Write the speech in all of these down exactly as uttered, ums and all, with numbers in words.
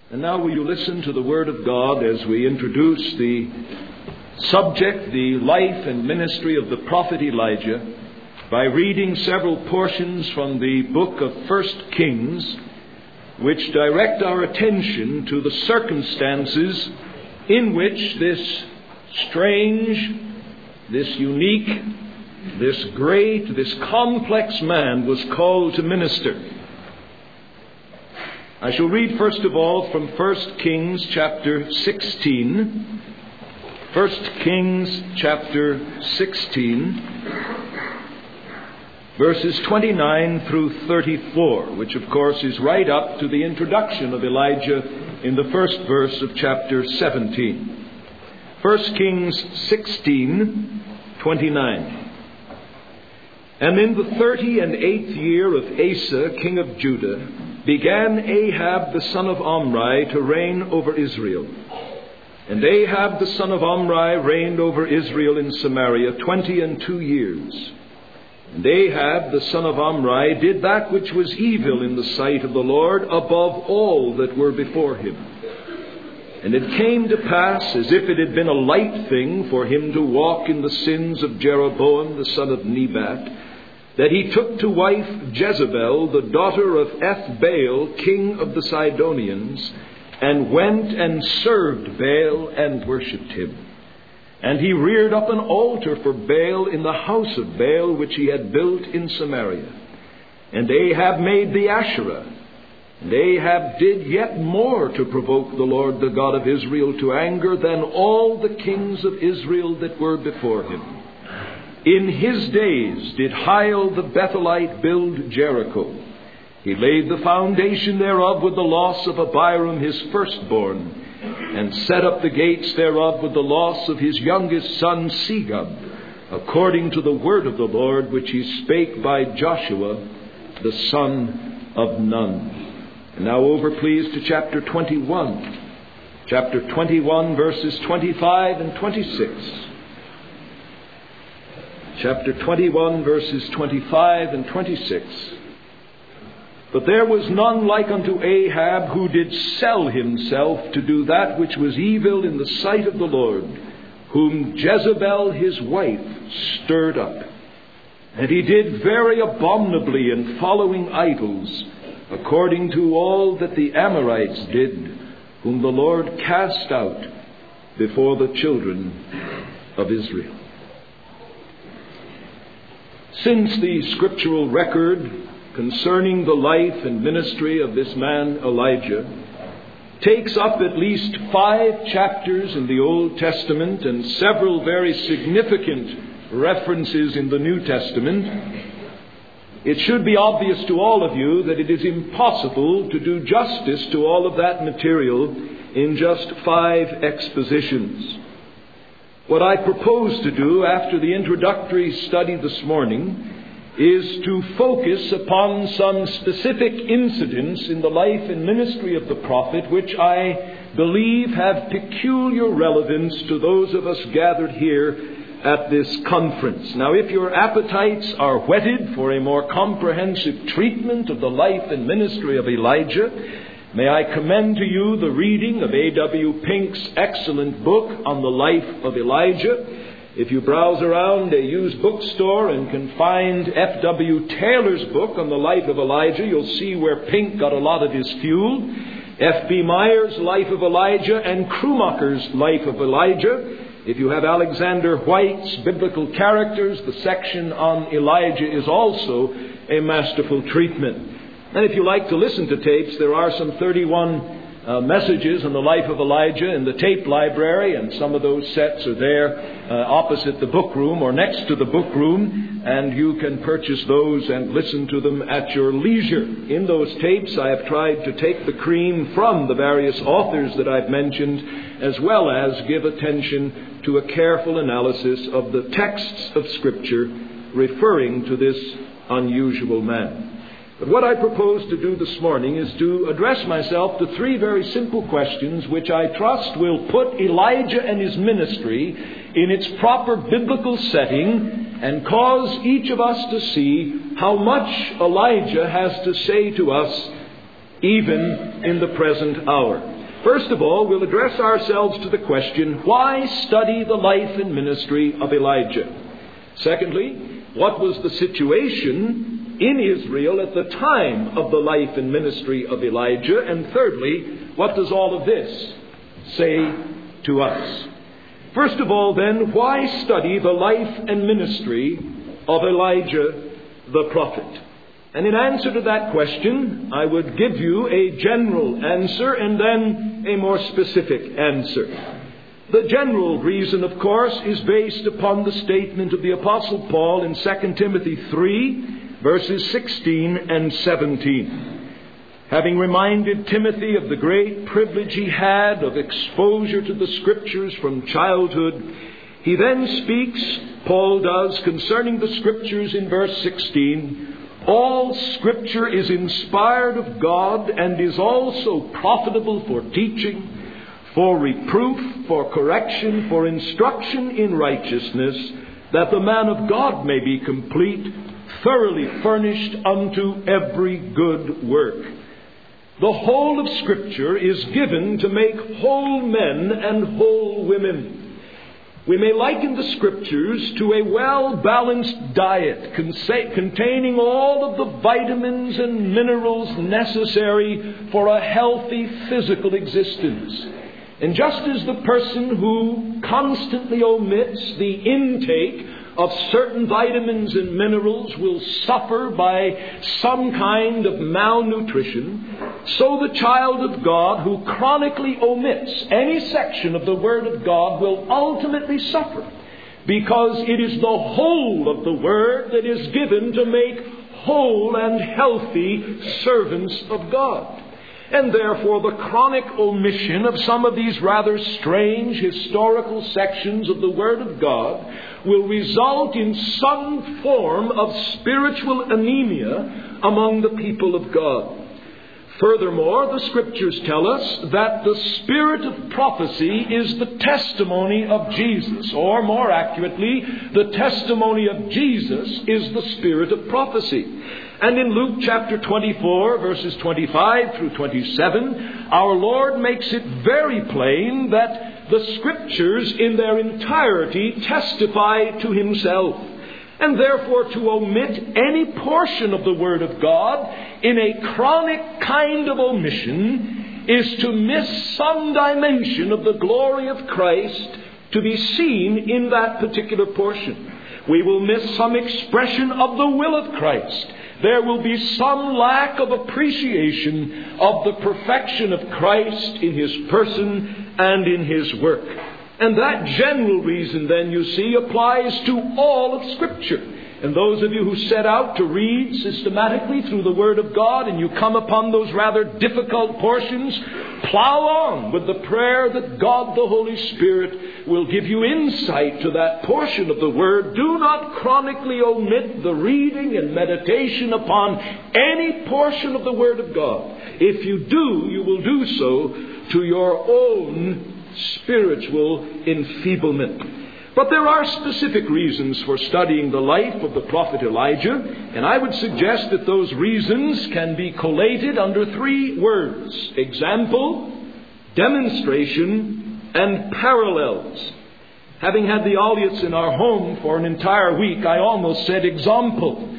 And now will you listen to the Word of God as we introduce the subject, the life and ministry of the prophet Elijah, by reading several portions from the book of First Kings, which direct our attention to the circumstances in which this strange, this unique, this great, this complex man was called to minister. I shall read first of all from First Kings chapter sixteen. First Kings chapter sixteen, verses twenty-nine through thirty-four, which of course is right up to the introduction of Elijah in the first verse of chapter seventeen. First Kings sixteen, twenty-nine. And in the thirty and eighth year of Asa, king of Judah, began Ahab the son of Omri to reign over Israel. And Ahab the son of Omri reigned over Israel in Samaria twenty and two years. And Ahab the son of Omri did that which was evil in the sight of the Lord above all that were before him. And it came to pass, as if it had been a light thing for him to walk in the sins of Jeroboam the son of Nebat, that he took to wife Jezebel, the daughter of Ethbaal, king of the Sidonians, and went and served Baal and worshipped him. And he reared up an altar for Baal in the house of Baal, which he had built in Samaria. And Ahab made the Asherah. And Ahab did yet more to provoke the Lord, the God of Israel, to anger than all the kings of Israel that were before him. In his days did Hiel the Bethelite build Jericho. He laid the foundation thereof with the loss of Abiram his firstborn, and set up the gates thereof with the loss of his youngest son Segub, according to the word of the Lord which he spake by Joshua the son of Nun. And now over, please, to chapter twenty-one. Chapter twenty-one, verses twenty-five and twenty-six. Chapter twenty-one, verses twenty-five and twenty-six. But there was none like unto Ahab, who did sell himself to do that which was evil in the sight of the Lord, whom Jezebel his wife stirred up. And he did very abominably in following idols, according to all that the Amorites did, whom the Lord cast out before the children of Israel. Since the scriptural record concerning the life and ministry of this man Elijah takes up at least five chapters in the Old Testament and several very significant references in the New Testament, it should be obvious to all of you that it is impossible to do justice to all of that material in just five expositions. What I propose to do after the introductory study this morning is to focus upon some specific incidents in the life and ministry of the prophet which I believe have peculiar relevance to those of us gathered here at this conference. Now, if your appetites are whetted for a more comprehensive treatment of the life and ministry of Elijah, may I commend to you the reading of A W Pink's excellent book on the life of Elijah. If you browse around a used bookstore and can find F W Taylor's book on the life of Elijah, you'll see where Pink got a lot of his fuel. F B Meyer's Life of Elijah and Krumacher's Life of Elijah. If you have Alexander White's Biblical Characters, the section on Elijah is also a masterful treatment. And if you like to listen to tapes, there are some thirty-one uh, messages on the life of Elijah in the tape library, and some of those sets are there uh, opposite the book room or next to the book room, and you can purchase those and listen to them at your leisure. In those tapes, I have tried to take the cream from the various authors that I've mentioned, as well as give attention to a careful analysis of the texts of Scripture referring to this unusual man. But what I propose to do this morning is to address myself to three very simple questions which I trust will put Elijah and his ministry in its proper biblical setting and cause each of us to see how much Elijah has to say to us even in the present hour. First of all, we'll address ourselves to the question, why study the life and ministry of Elijah? Secondly, what was the situation in Israel at the time of the life and ministry of Elijah? And thirdly, what does all of this say to us? First of all, then, why study the life and ministry of Elijah the prophet? And in answer to that question, I would give you a general answer and then a more specific answer. The general reason, of course, is based upon the statement of the Apostle Paul in Second Timothy three, verses sixteen and seventeen. Having reminded Timothy of the great privilege he had of exposure to the Scriptures from childhood, he then speaks, Paul does, concerning the Scriptures in verse sixteen, all Scripture is inspired of God and is also profitable for teaching, for reproof, for correction, for instruction in righteousness, that the man of God may be complete, thoroughly furnished unto every good work. The whole of Scripture is given to make whole men and whole women. We may liken the Scriptures to a well-balanced diet containing all of the vitamins and minerals necessary for a healthy physical existence. And just as the person who constantly omits the intake of certain vitamins and minerals will suffer by some kind of malnutrition, so the child of God who chronically omits any section of the Word of God will ultimately suffer, because it is the whole of the Word that is given to make whole and healthy servants of God. And therefore the chronic omission of some of these rather strange historical sections of the Word of God will result in some form of spiritual anemia among the people of God. Furthermore, the Scriptures tell us that the spirit of prophecy is the testimony of Jesus, or more accurately, the testimony of Jesus is the spirit of prophecy. And in Luke chapter twenty-four, verses twenty-five through twenty-seven, our Lord makes it very plain that the Scriptures in their entirety testify to Himself. And therefore to omit any portion of the Word of God in a chronic kind of omission is to miss some dimension of the glory of Christ to be seen in that particular portion. We will miss some expression of the will of Christ. There will be some lack of appreciation of the perfection of Christ in His person and in His work. And that general reason, then, you see, applies to all of Scripture. And those of you who set out to read systematically through the Word of God and you come upon those rather difficult portions, plow on with the prayer that God the Holy Spirit will give you insight to that portion of the Word. Do not chronically omit the reading and meditation upon any portion of the Word of God. If you do, you will do so to your own spiritual enfeeblement. But there are specific reasons for studying the life of the prophet Elijah, and I would suggest that those reasons can be collated under three words: example, demonstration, and parallels. Having had the Olliots in our home for an entire week, I almost said example.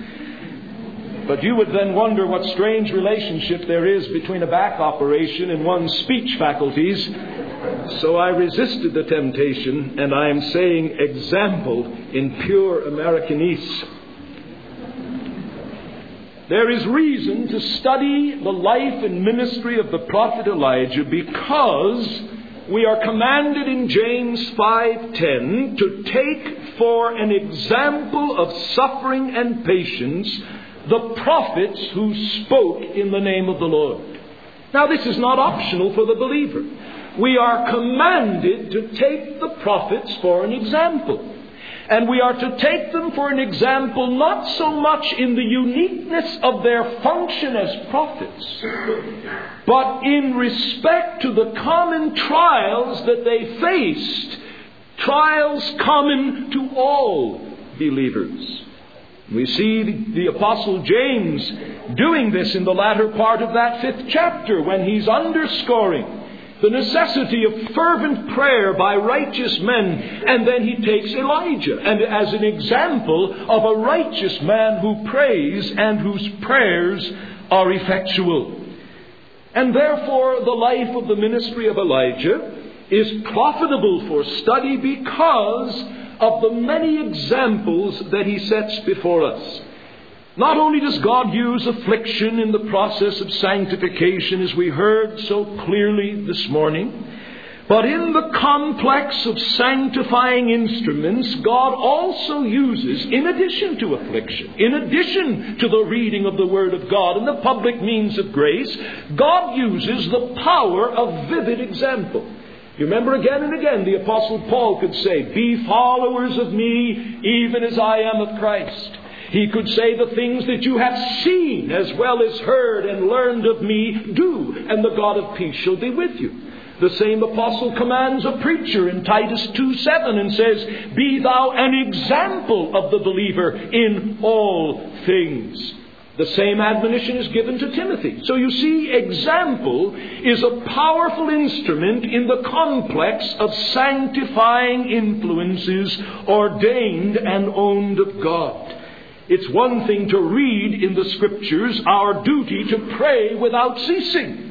But you would then wonder what strange relationship there is between a back operation and one's speech faculties. So I resisted the temptation, and I am saying example in pure Americanese. There is reason to study the life and ministry of the prophet Elijah because we are commanded in James five ten to take for an example of suffering and patience the prophets who spoke in the name of the Lord. Now, this is not optional for the believer. We are commanded to take the prophets for an example. And we are to take them for an example not so much in the uniqueness of their function as prophets, but in respect to the common trials that they faced, trials common to all believers. We see the Apostle James doing this in the latter part of that fifth chapter when he's underscoring the necessity of fervent prayer by righteous men, and then he takes Elijah and as an example of a righteous man who prays and whose prayers are effectual. And therefore the life of the ministry of Elijah is profitable for study because of the many examples that he sets before us. Not only does God use affliction in the process of sanctification, as we heard so clearly this morning, but in the complex of sanctifying instruments, God also uses, in addition to affliction, in addition to the reading of the Word of God and the public means of grace, God uses the power of vivid example. You remember again and again the Apostle Paul could say, "Be followers of me, even as I am of Christ." He could say, "The things that you have seen as well as heard and learned of me, do, and the God of peace shall be with you." The same apostle commands a preacher in Titus two seven and says, "Be thou an example of the believer in all things." The same admonition is given to Timothy. So you see, example is a powerful instrument in the complex of sanctifying influences ordained and owned of God. It's one thing to read in the Scriptures, our duty to pray without ceasing.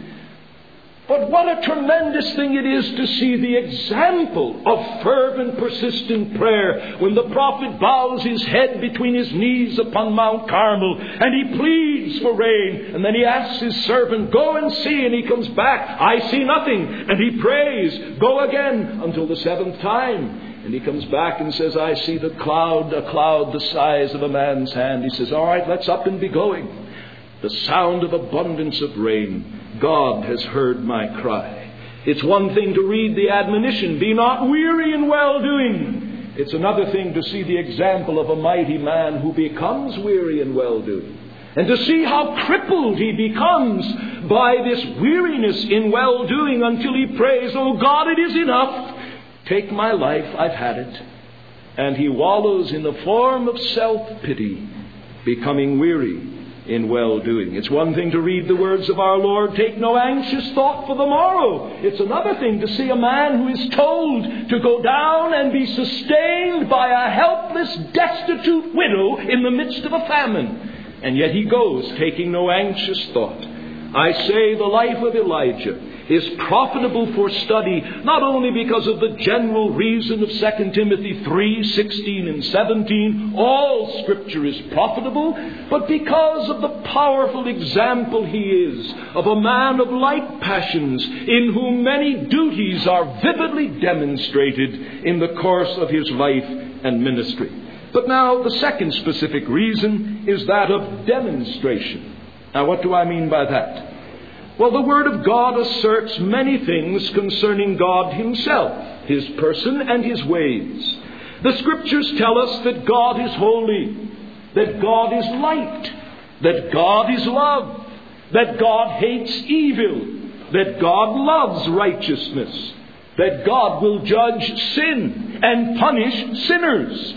But what a tremendous thing it is to see the example of fervent, persistent prayer when the prophet bows his head between his knees upon Mount Carmel and he pleads for rain, and then he asks his servant, "Go and see," and he comes back, "I see nothing," and he prays, "Go again," until the seventh time. And he comes back and says, "I see the cloud, a cloud the size of a man's hand." He says, "All right, let's up and be going." The sound of abundance of rain. God has heard my cry. It's one thing to read the admonition, "Be not weary in well-doing." It's another thing to see the example of a mighty man who becomes weary in well-doing. And to see how crippled he becomes by this weariness in well-doing until he prays, "Oh God, it is enough. Take my life, I've had it." And he wallows in the form of self-pity, becoming weary in well-doing. It's one thing to read the words of our Lord, "Take no anxious thought for the morrow." It's another thing to see a man who is told to go down and be sustained by a helpless, destitute widow in the midst of a famine. And yet he goes, taking no anxious thought. I say the life of Elijah is profitable for study, not only because of the general reason of Second Timothy three sixteen and seventeen, all Scripture is profitable, but because of the powerful example he is of a man of like passions, in whom many duties are vividly demonstrated in the course of his life and ministry. But now the second specific reason is that of demonstration. Now what do I mean by that? Well, the Word of God asserts many things concerning God Himself, His person and His ways. The Scriptures tell us that God is holy, that God is light, that God is love, that God hates evil, that God loves righteousness, that God will judge sin and punish sinners,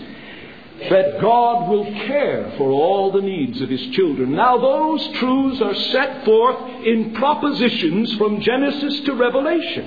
that God will care for all the needs of His children. Now those truths are set forth in propositions from Genesis to Revelation.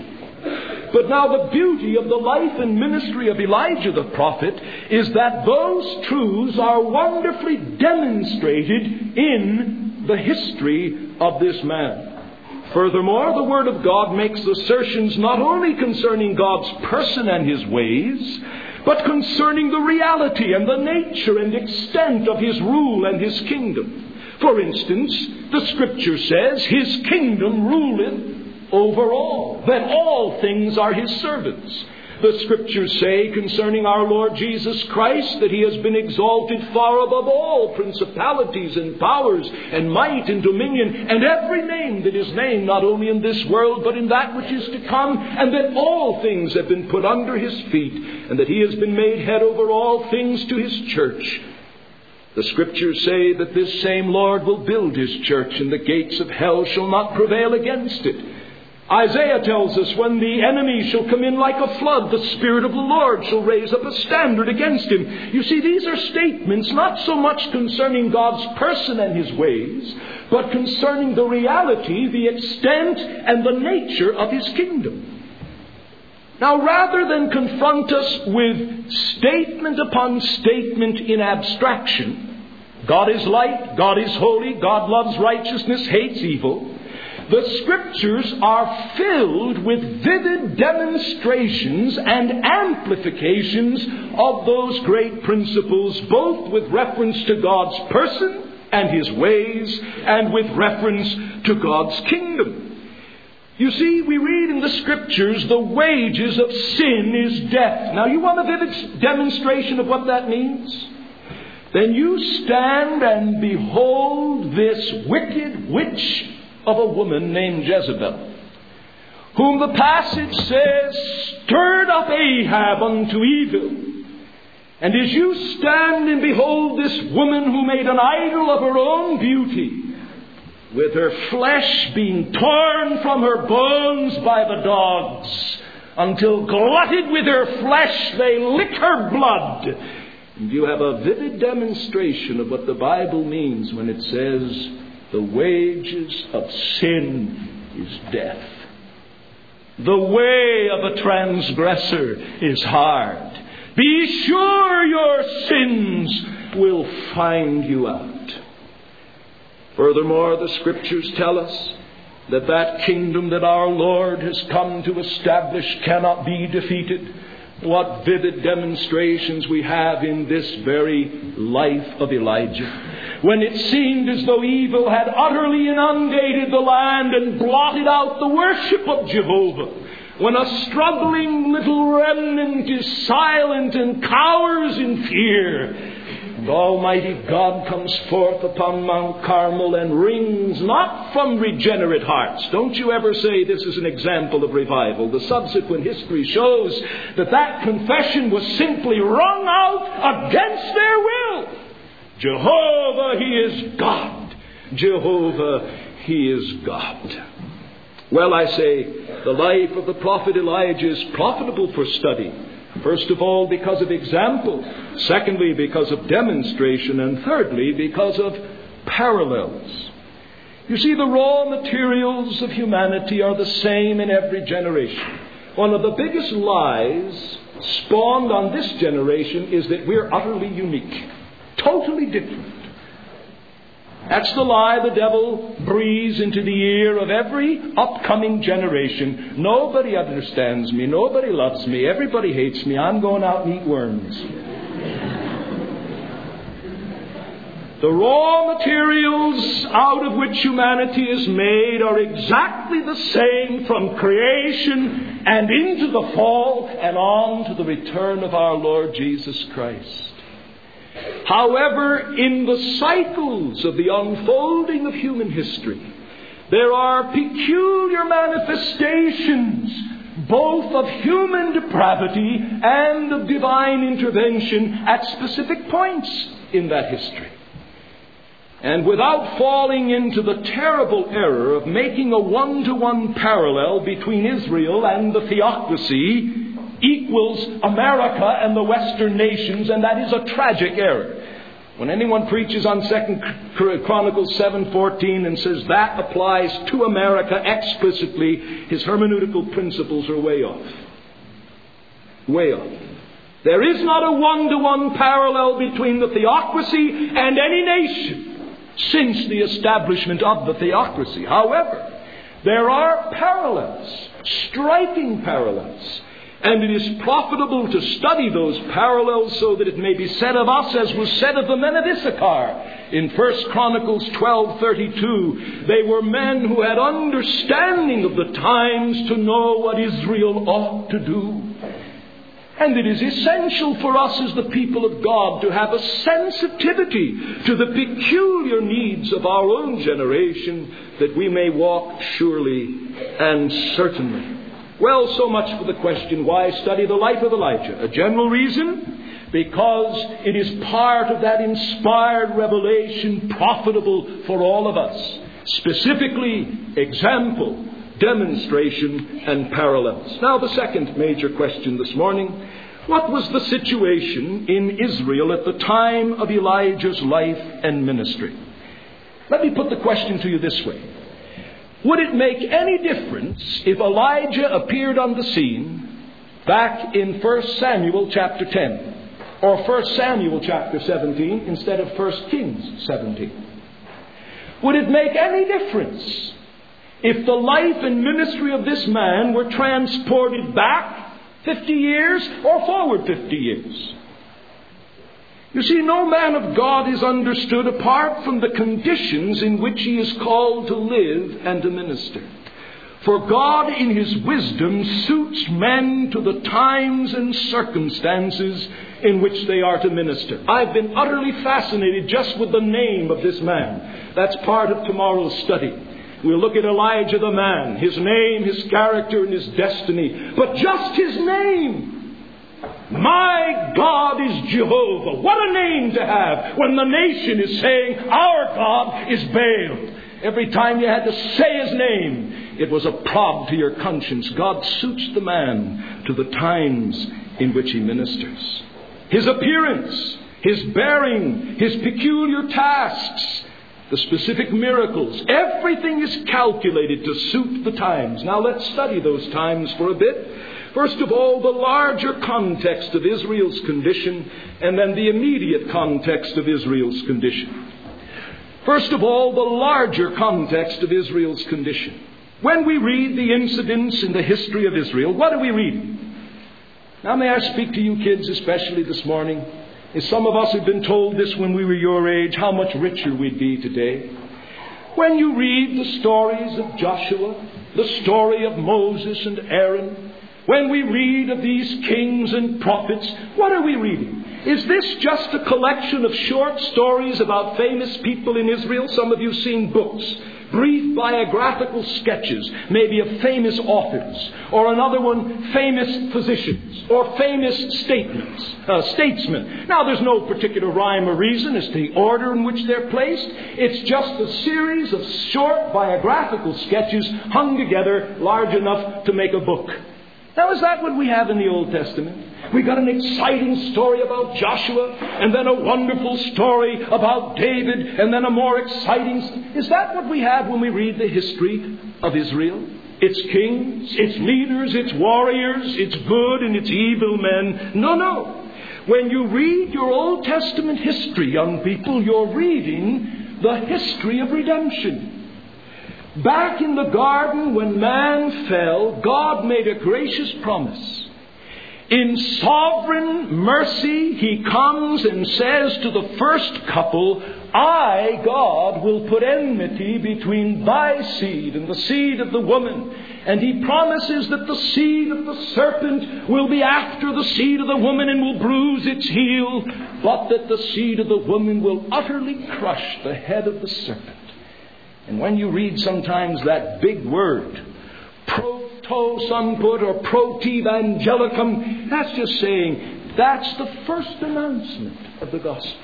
But now the beauty of the life and ministry of Elijah the prophet is that those truths are wonderfully demonstrated in the history of this man. Furthermore, the Word of God makes assertions not only concerning God's person and His ways, but concerning the reality and the nature and extent of His rule and His kingdom. For instance, the Scripture says, "His kingdom ruleth over all," that all things are His servants. The Scriptures say concerning our Lord Jesus Christ that He has been exalted far above all principalities and powers and might and dominion and every name that is named, not only in this world but in that which is to come, and that all things have been put under His feet, and that He has been made head over all things to His church. The Scriptures say that this same Lord will build His church, and the gates of hell shall not prevail against it. Isaiah tells us, when the enemy shall come in like a flood, the Spirit of the Lord shall raise up a standard against him. You see, these are statements not so much concerning God's person and his ways, but concerning the reality, the extent, and the nature of his kingdom. Now, rather than confront us with statement upon statement in abstraction, God is light, God is holy, God loves righteousness, hates evil, the Scriptures are filled with vivid demonstrations and amplifications of those great principles, both with reference to God's person and his ways, and with reference to God's kingdom. You see, we read in the Scriptures, the wages of sin is death. Now, you want a vivid demonstration of what that means? Then you stand and behold this wicked witch of a woman named Jezebel, whom the passage says stirred up Ahab unto evil. And as you stand and behold this woman who made an idol of her own beauty, with her flesh being torn from her bones by the dogs, until glutted with her flesh they lick her blood, and you have a vivid demonstration of what the Bible means when it says, the wages of sin is death. The way of a transgressor is hard. Be sure your sins will find you out. Furthermore, the Scriptures tell us that that kingdom that our Lord has come to establish cannot be defeated. What vivid demonstrations we have in this very life of Elijah. When it seemed as though evil had utterly inundated the land and blotted out the worship of Jehovah. When a struggling little remnant is silent and cowers in fear, and Almighty God comes forth upon Mount Carmel and wrings not from regenerate hearts. Don't you ever say this is an example of revival. The subsequent history shows that that confession was simply wrung out against their will. Jehovah, He is God. Jehovah, He is God. Well, I say, the life of the prophet Elijah is profitable for study. First of all, because of example. Secondly, because of demonstration. And thirdly, because of parallels. You see, the raw materials of humanity are the same in every generation. One of the biggest lies spawned on this generation is that we're utterly unique. Totally different. That's the lie the devil breathes into the ear of every upcoming generation. Nobody understands me. Nobody loves me. Everybody hates me. I'm going out and eat worms. The raw materials out of which humanity is made are exactly the same from creation and into the fall and on to the return of our Lord Jesus Christ. However, in the cycles of the unfolding of human history, there are peculiar manifestations both of human depravity and of divine intervention at specific points in that history. And without falling into the terrible error of making a one-to-one parallel between Israel and the theocracy equals America and the Western nations, and that is a tragic error. When anyone preaches on Second Chronicles seven fourteen and says that applies to America explicitly, his hermeneutical principles are way off. Way off. There is not a one-to-one parallel between the theocracy and any nation since the establishment of the theocracy. However, there are parallels, striking parallels. And it is profitable to study those parallels so that it may be said of us as was said of the men of Issachar. In First Chronicles twelve thirty-two, they were men who had understanding of the times to know what Israel ought to do. And it is essential for us as the people of God to have a sensitivity to the peculiar needs of our own generation, that we may walk surely and certainly. Well, so much for the question, why study the life of Elijah? A general reason, because it is part of that inspired revelation profitable for all of us. Specifically, example, demonstration, and parallels. Now, the second major question this morning: what was the situation in Israel at the time of Elijah's life and ministry? Let me put the question to you this way. Would it make any difference if Elijah appeared on the scene back in First Samuel chapter ten or First Samuel chapter seventeen instead of First Kings seventeen? Would it make any difference if the life and ministry of this man were transported back fifty years or forward fifty years? You see, no man of God is understood apart from the conditions in which he is called to live and to minister. For God in His wisdom suits men to the times and circumstances in which they are to minister. I've been utterly fascinated just with the name of this man. That's part of tomorrow's study. We'll look at Elijah the man, his name, his character, and his destiny. But just his name. My God is Jehovah. What a name to have when the nation is saying, our God is Baal. Every time you had to say his name, it was a prod to your conscience. God suits the man to the times in which he ministers. His appearance, his bearing, his peculiar tasks, the specific miracles, everything is calculated to suit the times. Now let's study those times for a bit. First of all, the larger context of Israel's condition, and then the immediate context of Israel's condition. First of all, the larger context of Israel's condition. When we read the incidents in the history of Israel, what are we reading? Now may I speak to you kids especially this morning? As some of us have been told this when we were your age, how much richer we'd be today. When you read the stories of Joshua, the story of Moses and Aaron, when we read of these kings and prophets, what are we reading? Is this just a collection of short stories about famous people in Israel? Some of you have seen books, brief biographical sketches, maybe of famous authors, or another one, famous physicians, or famous statements, uh, statesmen. Now, there's no particular rhyme or reason as to the order in which they're placed. It's just a series of short biographical sketches hung together large enough to make a book. Now, is that what we have in the Old Testament? We got an exciting story about Joshua, and then a wonderful story about David, and then a more exciting... Is that what we have when we read the history of Israel? Its kings, its leaders, its warriors, its good and its evil men? No, no. When you read your Old Testament history, young people, you're reading the history of redemption. Back in the garden when man fell, God made a gracious promise. In sovereign mercy, He comes and says to the first couple, I, God, will put enmity between thy seed and the seed of the woman. And He promises that the seed of the serpent will be after the seed of the woman and will bruise its heel, but that the seed of the woman will utterly crush the head of the serpent. And when you read sometimes that big word, proto-sunput or protevangelicum, that's just saying that's the first announcement of the gospel.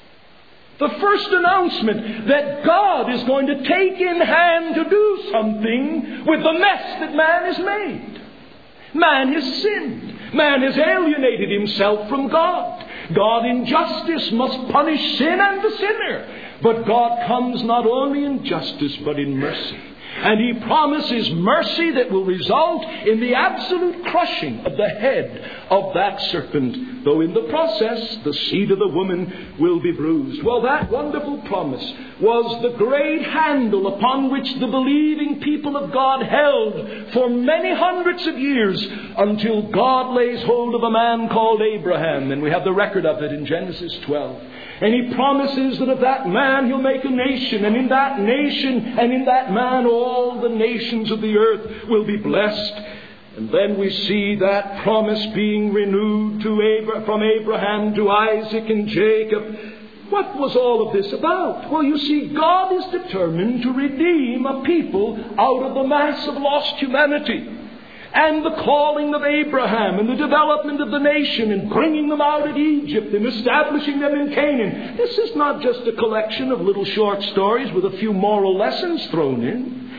The first announcement that God is going to take in hand to do something with the mess that man has made. Man has sinned. Man has alienated himself from God. God in justice must punish sin and the sinner. But God comes not only in justice, but in mercy. And He promises mercy that will result in the absolute crushing of the head of that serpent, though in the process the seed of the woman will be bruised. Well, that wonderful promise was the great handle upon which the believing people of God held for many hundreds of years until God lays hold of a man called Abraham. And we have the record of it in Genesis twelve. And He promises that of that man He'll make a nation, and in that nation and in that man all the nations of the earth will be blessed. And then we see that promise being renewed to Abra- from Abraham to Isaac and Jacob. What was all of this about? Well, you see, God is determined to redeem a people out of the mass of lost humanity. And the calling of Abraham and the development of the nation and bringing them out of Egypt and establishing them in Canaan. This is not just a collection of little short stories with a few moral lessons thrown in.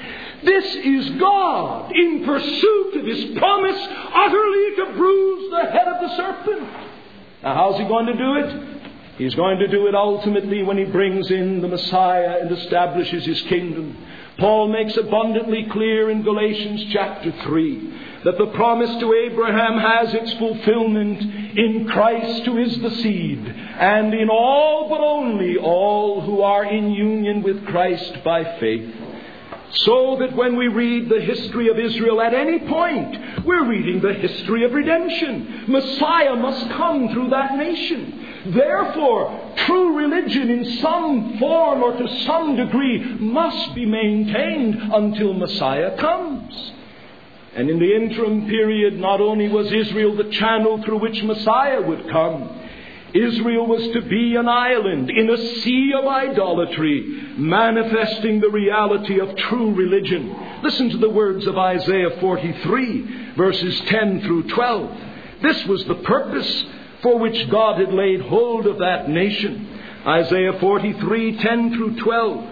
This is God in pursuit of His promise, utterly to bruise the head of the serpent. Now, how's He going to do it? He's going to do it ultimately when He brings in the Messiah and establishes His kingdom. Paul makes abundantly clear in Galatians chapter three that the promise to Abraham has its fulfillment in Christ, who is the seed, and in all but only all who are in union with Christ by faith. So that when we read the history of Israel at any point, we're reading the history of redemption. Messiah must come through that nation. Therefore, true religion in some form or to some degree must be maintained until Messiah comes. And in the interim period, not only was Israel the channel through which Messiah would come, Israel was to be an island in a sea of idolatry, manifesting the reality of true religion. Listen to the words of Isaiah forty-three, verses ten through twelve. This was the purpose for which God had laid hold of that nation. Isaiah forty-three, ten through twelve.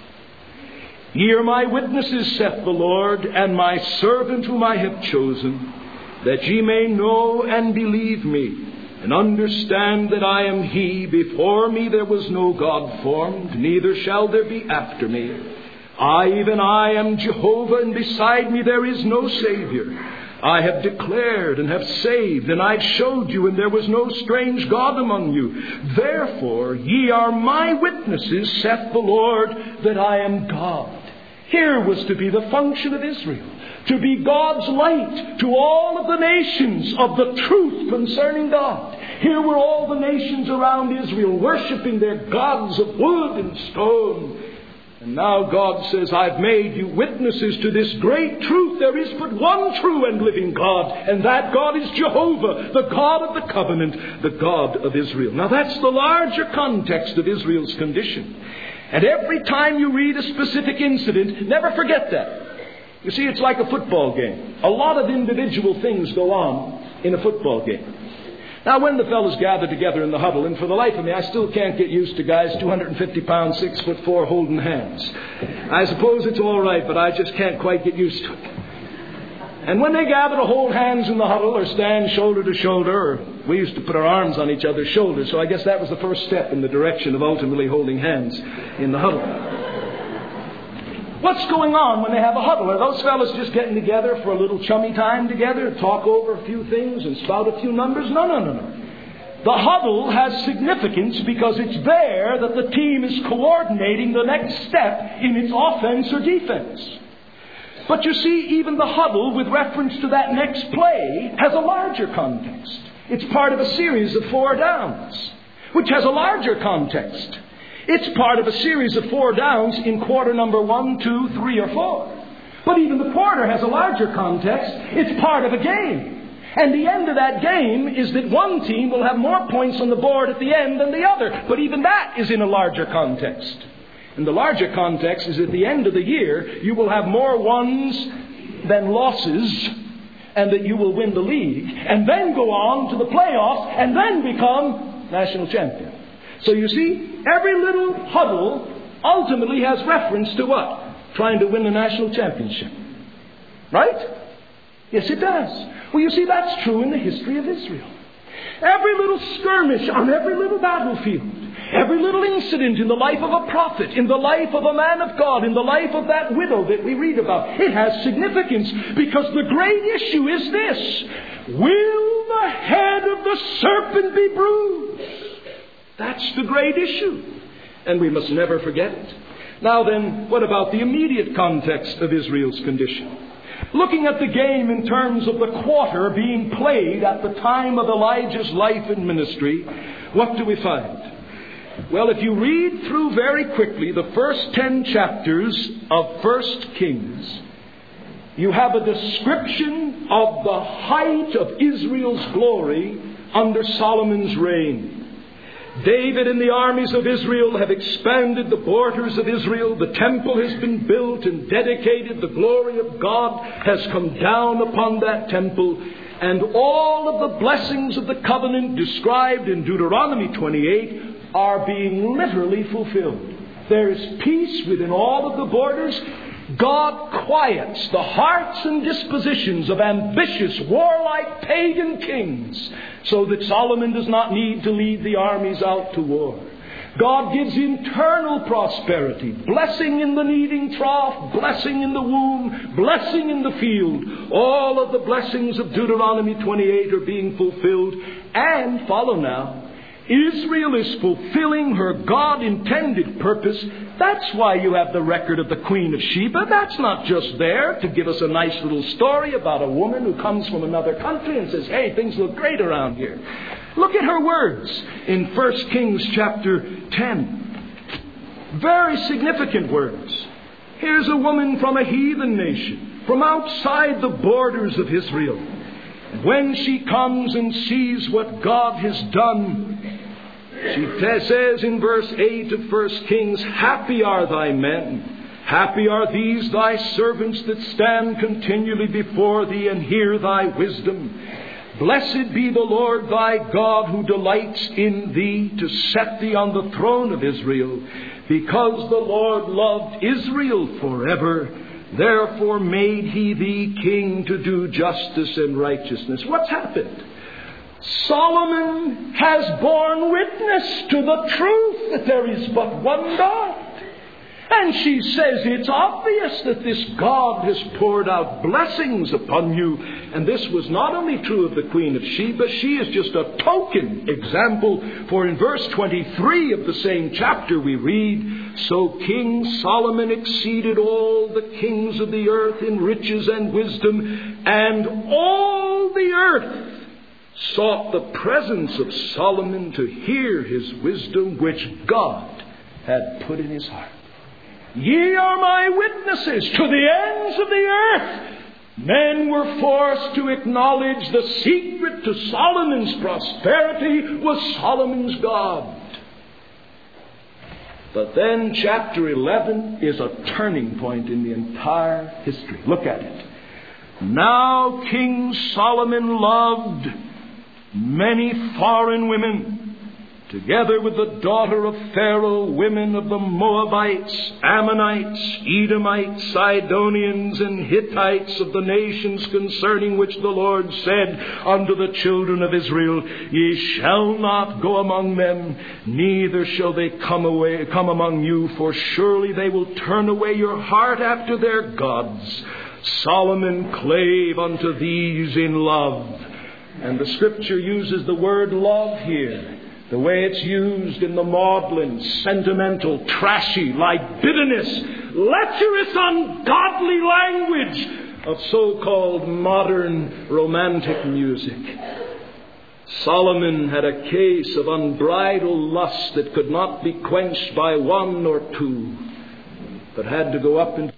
Ye are my witnesses, saith the Lord, and my servant whom I have chosen, that ye may know and believe me, and understand that I am He. Before me there was no God formed, neither shall there be after me. I, even I, am Jehovah, and beside me there is no Savior. I have declared and have saved, and I showed you, and there was no strange God among you. Therefore ye are my witnesses, saith the Lord, that I am God. Here was to be the function of Israel, to be God's light to all of the nations of the truth concerning God. Here were all the nations around Israel worshipping their gods of wood and stone. And now God says, I've made you witnesses to this great truth. There is but one true and living God, and that God is Jehovah, the God of the covenant, the God of Israel. Now that's the larger context of Israel's condition. And every time you read a specific incident, never forget that. You see, it's like a football game. A lot of individual things go on in a football game. Now, when the fellows gather together in the huddle, and for the life of me, I still can't get used to guys two hundred fifty pounds, six foot four, holding hands. I suppose it's all right, but I just can't quite get used to it. And when they gather to hold hands in the huddle or stand shoulder to shoulder, or we used to put our arms on each other's shoulders, so I guess that was the first step in the direction of ultimately holding hands in the huddle. What's going on when they have a huddle? Are those fellas just getting together for a little chummy time together, talk over a few things and spout a few numbers? No, no, no, no. The huddle has significance because it's there that the team is coordinating the next step in its offense or defense. But you see, even the huddle, with reference to that next play, has a larger context. It's part of a series of four downs, which has a larger context. It's part of a series of four downs in quarter number one, two, three, or four. But even the quarter has a larger context. It's part of a game. And the end of that game is that one team will have more points on the board at the end than the other. But even that is in a larger context. And the larger context is at the end of the year, you will have more ones than losses, and that you will win the league, and then go on to the playoffs, and then become national champion. So you see, every little huddle ultimately has reference to what? Trying to win the national championship. Right? Yes, it does. Well, you see, that's true in the history of Israel. Every little skirmish on every little battlefield, every little incident in the life of a prophet, in the life of a man of God, in the life of that widow that we read about, it has significance because the great issue is this: will the head of the serpent be bruised? That's the great issue, and we must never forget it. Now then, what about the immediate context of Israel's condition? Looking at the game in terms of the quarter being played at the time of Elijah's life and ministry, what do we find? Well, if you read through very quickly the first ten chapters of First Kings, you have a description of the height of Israel's glory under Solomon's reign. David and the armies of Israel have expanded the borders of Israel. The temple has been built and dedicated. The glory of God has come down upon that temple. And all of the blessings of the covenant described in Deuteronomy twenty-eight are being literally fulfilled. There is peace within all of the borders. God quiets the hearts and dispositions of ambitious, warlike, pagan kings so that Solomon does not need to lead the armies out to war. God gives internal prosperity, blessing in the kneading trough, blessing in the womb, blessing in the field. All of the blessings of Deuteronomy twenty-eight are being fulfilled. And, follow now, Israel is fulfilling her God-intended purpose. That's why you have the record of the Queen of Sheba. That's not just there to give us a nice little story about a woman who comes from another country and says, hey, things look great around here. Look at her words in First Kings chapter ten. Very significant words. Here's a woman from a heathen nation, from outside the borders of Israel. And when she comes and sees what God has done, she t- says in verse eight of First Kings, happy are thy men, happy are these thy servants that stand continually before thee and hear thy wisdom. Blessed be the Lord thy God who delights in thee to set thee on the throne of Israel. Because the Lord loved Israel forever, therefore made he thee king to do justice and righteousness. What's happened? Solomon has borne witness to the truth that there is but one God. And she says it's obvious that this God has poured out blessings upon you. And this was not only true of the Queen of Sheba, she is just a token example. For in verse twenty-three of the same chapter we read, so King Solomon exceeded all the kings of the earth in riches and wisdom, and all the earth sought the presence of Solomon to hear his wisdom, which God had put in his heart. Ye are my witnesses to the ends of the earth. Men were forced to acknowledge the secret to Solomon's prosperity was Solomon's God. But then chapter eleven is a turning point in the entire history. Look at it. Now King Solomon loved many foreign women, together with the daughter of Pharaoh, women of the Moabites, Ammonites, Edomites, Sidonians, and Hittites of the nations concerning which the Lord said unto the children of Israel, ye shall not go among them, neither shall they come away, come among you, for surely they will turn away your heart after their gods. Solomon clave unto these in love. And the Scripture uses the word love here, the way it's used in the maudlin, sentimental, trashy, libidinous, lecherous, ungodly language of so-called modern romantic music. Solomon had a case of unbridled lust that could not be quenched by one or two, but had to go up and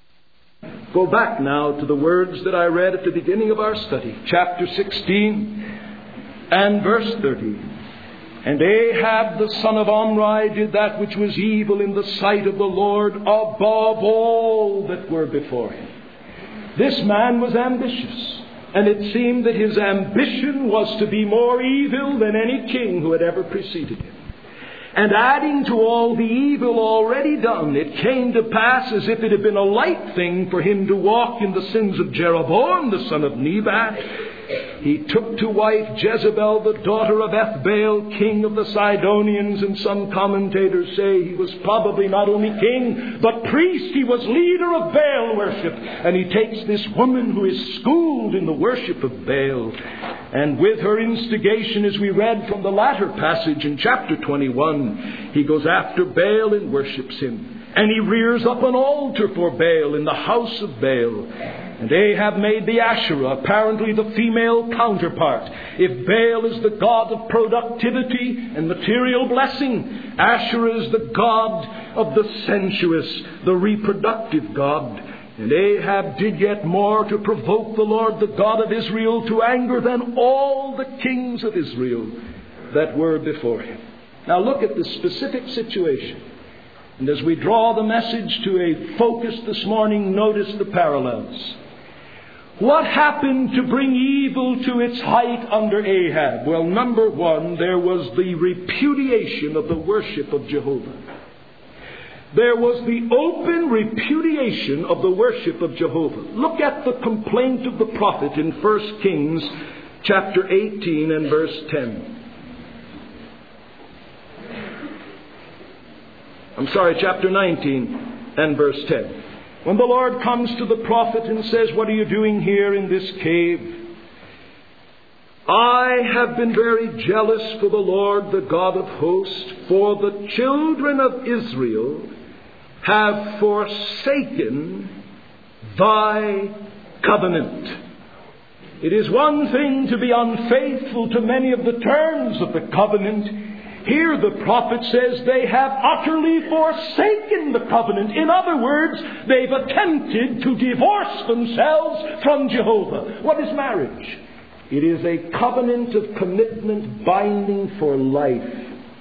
go back now to the words that I read at the beginning of our study, chapter sixteen and verse thirty. And Ahab the son of Omri did that which was evil in the sight of the Lord above all that were before him. This man was ambitious, and it seemed that his ambition was to be more evil than any king who had ever preceded him. And adding to all the evil already done, it came to pass as if it had been a light thing for him to walk in the sins of Jeroboam the son of Nebat. He took to wife Jezebel, the daughter of Ethbaal, king of the Sidonians, and some commentators say he was probably not only king, but priest. He was leader of Baal worship. And he takes this woman who is schooled in the worship of Baal, and with her instigation, as we read from the latter passage in chapter twenty-one, he goes after Baal and worships him. And he rears up an altar for Baal in the house of Baal. And Ahab made the Asherah, apparently the female counterpart. If Baal is the god of productivity and material blessing, Asherah is the god of the sensuous, the reproductive god. And Ahab did yet more to provoke the Lord, the God of Israel, to anger than all the kings of Israel that were before him. Now look at the specific situation. And as we draw the message to a focus this morning, notice the parallels. What happened to bring evil to its height under Ahab? Well, number one, there was the repudiation of the worship of Jehovah. there was the open repudiation of the worship of Jehovah. Look at the complaint of the prophet in First Kings chapter eighteen and verse ten. I'm sorry, chapter nineteen and verse ten. When the Lord comes to the prophet and says, "What are you doing here in this cave? I have been very jealous for the Lord, the God of hosts, for the children of Israel have forsaken thy covenant." It is one thing to be unfaithful to many of the terms of the covenant. Here the prophet says they have utterly forsaken the covenant. In other words, they've attempted to divorce themselves from Jehovah. What is marriage? It is a covenant of commitment binding for life.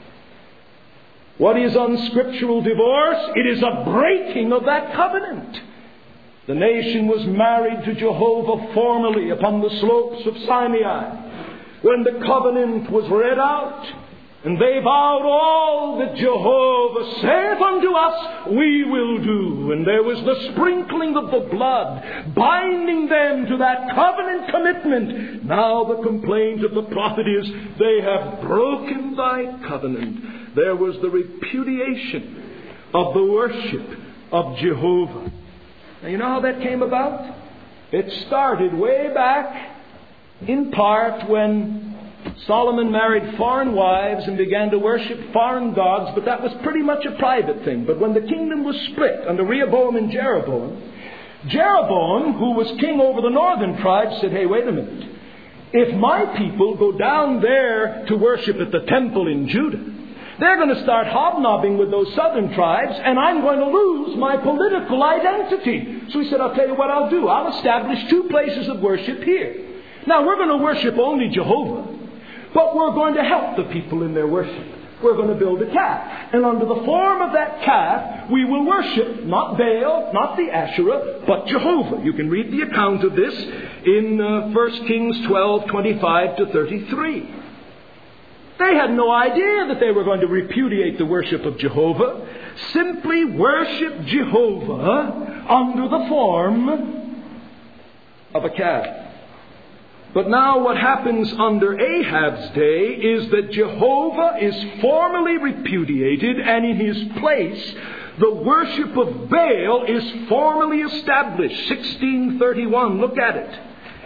What is unscriptural divorce? It is a breaking of that covenant. The nation was married to Jehovah formally upon the slopes of Sinai. When the covenant was read out, and they vowed, "All that Jehovah saith unto us, we will do." And there was the sprinkling of the blood, binding them to that covenant commitment. Now the complaint of the prophet is, "They have broken thy covenant." There was the repudiation of the worship of Jehovah. Now you know how that came about? It started way back, in part, when Solomon married foreign wives and began to worship foreign gods, but that was pretty much a private thing. But when the kingdom was split under Rehoboam and Jeroboam, Jeroboam, who was king over the northern tribes, said, "Hey, wait a minute. If my people go down there to worship at the temple in Judah, they're going to start hobnobbing with those southern tribes, and I'm going to lose my political identity." So he said, "I'll tell you what I'll do. I'll establish two places of worship here. Now, we're going to worship only Jehovah, but we're going to help the people in their worship. We're going to build a calf. And under the form of that calf, we will worship not Baal, not the Asherah, but Jehovah." You can read the account of this in uh, First Kings twelve, twenty-five to thirty-three. They had no idea that they were going to repudiate the worship of Jehovah. Simply worship Jehovah under the form of a calf. But now what happens under Ahab's day is that Jehovah is formally repudiated, and in his place the worship of Baal is formally established. sixteen thirty-one, look at it.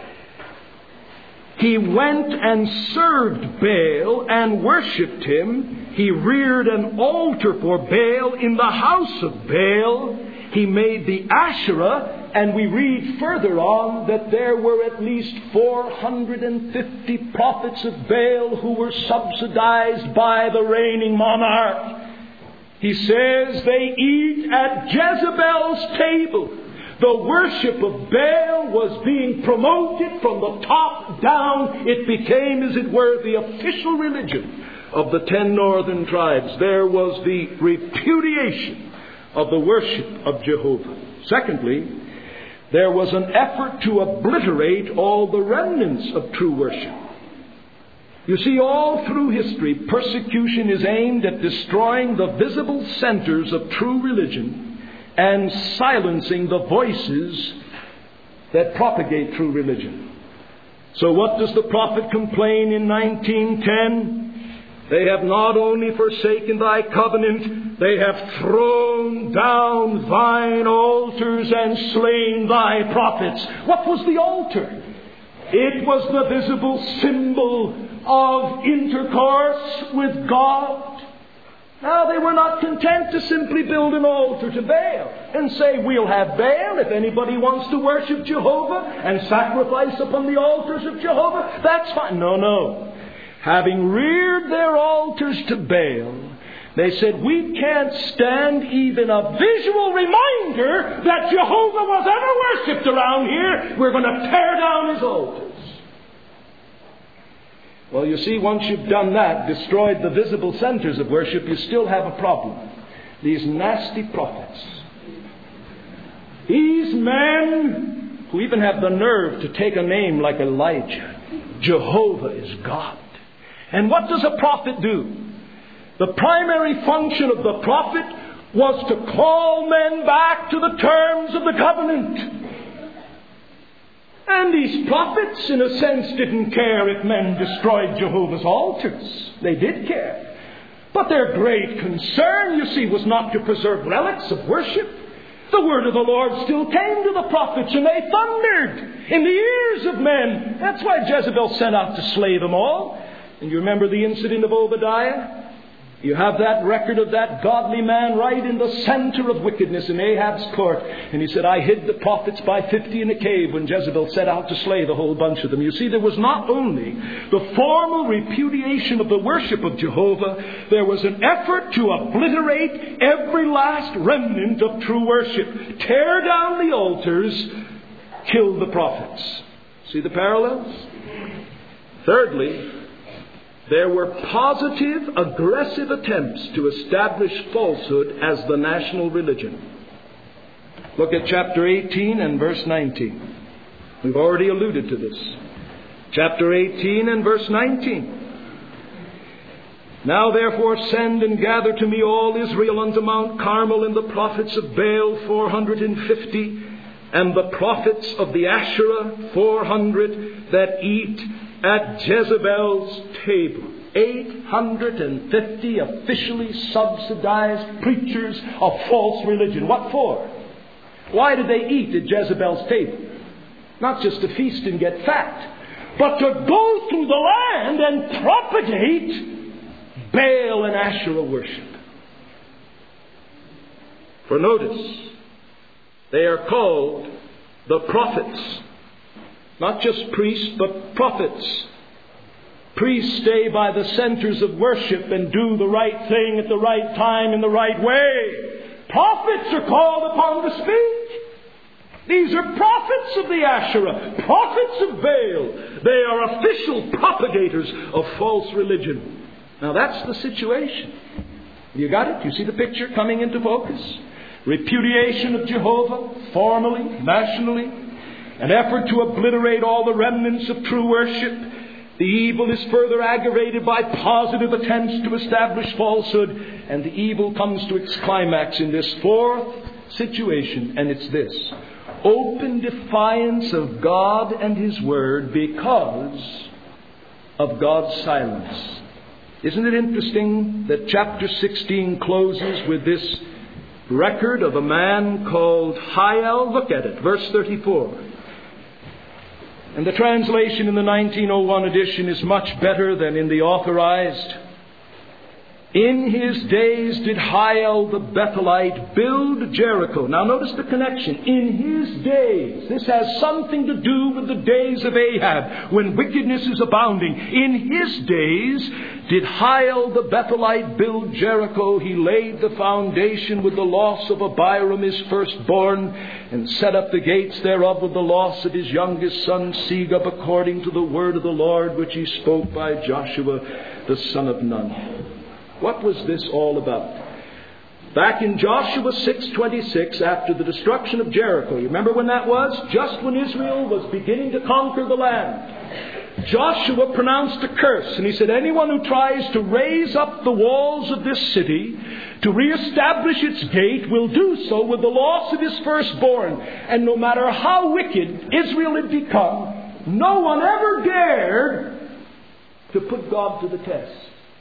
"He went and served Baal and worshipped him. He reared an altar for Baal in the house of Baal. He made the Asherah." And we read further on that there were at least four hundred fifty prophets of Baal who were subsidized by the reigning monarch. He says they eat at Jezebel's table. The worship of Baal was being promoted from the top down. It became, as it were, the official religion of the ten northern tribes. There was the repudiation of the worship of Jehovah. Secondly, there was an effort to obliterate all the remnants of true worship. You see, all through history, persecution is aimed at destroying the visible centers of true religion and silencing the voices that propagate true religion. So what does the prophet complain in nineteen ten? "They have not only forsaken thy covenant, they have thrown down thine altars and slain thy prophets." What was the altar? It was the visible symbol of intercourse with God. Now, they were not content to simply build an altar to Baal and say, "We'll have Baal if anybody wants to worship Jehovah and sacrifice upon the altars of Jehovah. That's fine." No, no. Having reared their altars to Baal, they said, "We can't stand even a visual reminder that Jehovah was ever worshipped around here. We're going to tear down his altars." Well, you see, once you've done that, destroyed the visible centers of worship, you still have a problem. These nasty prophets. These men who even have the nerve to take a name like Elijah. Jehovah is God. And what does a prophet do? The primary function of the prophet was to call men back to the terms of the covenant. And these prophets, in a sense, didn't care if men destroyed Jehovah's altars. They did care. But their great concern, you see, was not to preserve relics of worship. The word of the Lord still came to the prophets, and they thundered in the ears of men. That's why Jezebel sent out to slay them all. And you remember the incident of Obadiah? You have that record of that godly man right in the center of wickedness in Ahab's court. And he said, I hid the prophets by fifty in a cave when Jezebel set out to slay the whole bunch of them. You see, there was not only the formal repudiation of the worship of Jehovah, there was an effort to obliterate every last remnant of true worship. Tear down the altars, kill the prophets. See the parallels? Thirdly, there were positive, aggressive attempts to establish falsehood as the national religion. Look at chapter eighteen and verse nineteen. We've already alluded to this. Chapter eighteen and verse nineteen. Now therefore send and gather to me all Israel unto Mount Carmel, and the prophets of Baal four hundred and fifty, and the prophets of the Asherah four hundred, that eat at Jezebel's table. eight hundred fifty officially subsidized preachers of false religion. What for? Why did they eat at Jezebel's table? Not just to feast and get fat, but to go through the land and propagate Baal and Asherah worship. For notice, they are called the prophets. Not just priests, but prophets. Priests stay by the centers of worship and do the right thing at the right time in the right way. Prophets are called upon to speak. These are prophets of the Asherah, prophets of Baal. They are official propagators of false religion. Now that's the situation. You got it? You see the picture coming into focus? Repudiation of Jehovah, formally, nationally. An effort to obliterate all the remnants of true worship. The evil is further aggravated by positive attempts to establish falsehood. And the evil comes to its climax in this fourth situation, and it's this. Open defiance of God and His Word because of God's silence. Isn't it interesting that chapter sixteen closes with this record of a man called Hiel? Look at it, verse thirty-four. And the translation in the nineteen oh one edition is much better than in the authorized. In his days did Hiel the Bethelite build Jericho. Now notice the connection. In his days. This has something to do with the days of Ahab, when wickedness is abounding. In his days did Hiel the Bethelite build Jericho. He laid the foundation with the loss of Abiram his firstborn, and set up the gates thereof with the loss of his youngest son Segub, according to the word of the Lord which he spoke by Joshua the son of Nun. What was this all about? Back in Joshua six twenty-six, after the destruction of Jericho, you remember when that was? Just when Israel was beginning to conquer the land. Joshua pronounced a curse, and he said, anyone who tries to raise up the walls of this city to reestablish its gate will do so with the loss of his firstborn. And no matter how wicked Israel had become, no one ever dared to put God to the test.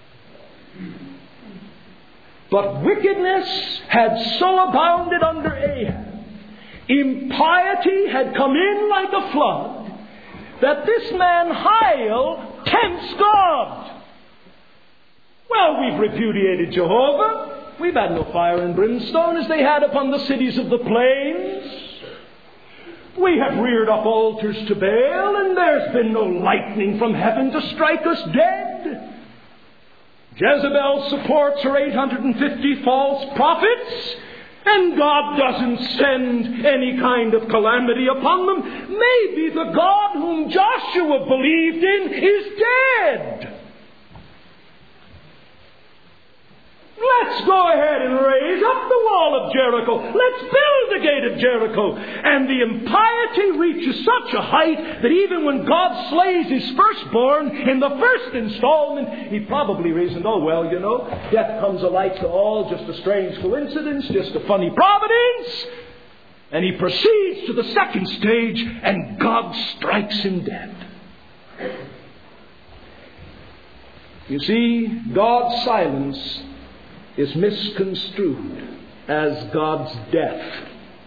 But wickedness had so abounded under Ahab, impiety had come in like a flood, that this man Hiel tempts God. Well, we've repudiated Jehovah. We've had no fire and brimstone as they had upon the cities of the plains. We have reared up altars to Baal, and there's been no lightning from heaven to strike us dead. Jezebel supports her eight hundred fifty false prophets, and God doesn't send any kind of calamity upon them. Maybe the God whom Joshua believed in is dead. Let's go ahead and raise up the wall of Jericho. Let's build the gate of Jericho. And the impiety reaches such a height that even when God slays his firstborn in the first installment, he probably reasoned, oh, well, you know, death comes alike to all, just a strange coincidence, just a funny providence. And he proceeds to the second stage, and God strikes him dead. You see, God's silence is misconstrued as God's death.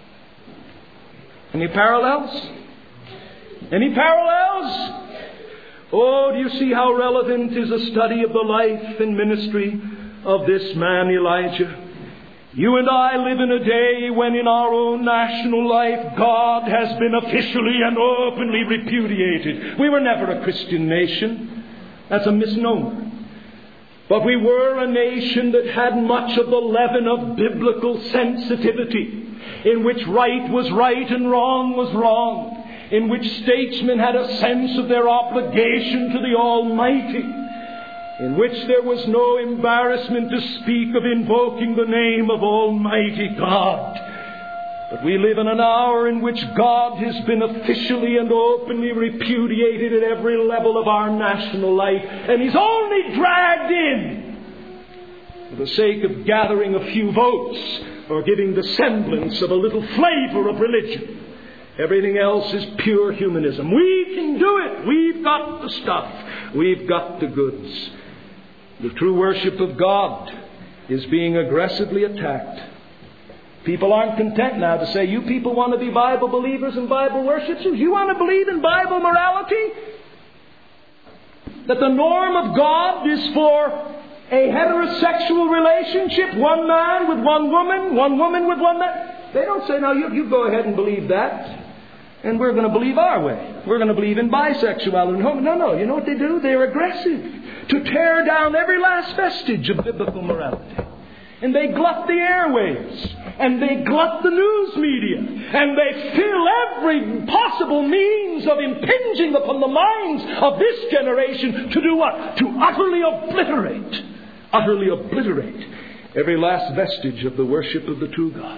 Any parallels? Any parallels? Oh, do you see how relevant is a study of the life and ministry of this man Elijah? You and I live in a day when in our own national life God has been officially and openly repudiated. We were never a Christian nation. That's a misnomer. But we were a nation that had much of the leaven of biblical sensitivity, in which right was right and wrong was wrong, in which statesmen had a sense of their obligation to the Almighty, in which there was no embarrassment to speak of invoking the name of Almighty God. But we live in an hour in which God has been officially and openly repudiated at every level of our national life, and He's only dragged in for the sake of gathering a few votes or giving the semblance of a little flavor of religion. Everything else is pure humanism. We can do it. We've got the stuff. We've got the goods. The true worship of God is being aggressively attacked. People aren't content now to say, you people want to be Bible believers and Bible worshipers? You want to believe in Bible morality? That the norm of God is for a heterosexual relationship, one man with one woman, one woman with one man? They don't say, no, you, you go ahead and believe that, and we're going to believe our way. We're going to believe in bisexuality. No, no, no. You know what they do? They're aggressive to tear down every last vestige of biblical morality. And they glut the airwaves. And they glut the news media. And they fill every possible means of impinging upon the minds of this generation to do what? To utterly obliterate. Utterly obliterate every last vestige of the worship of the true God.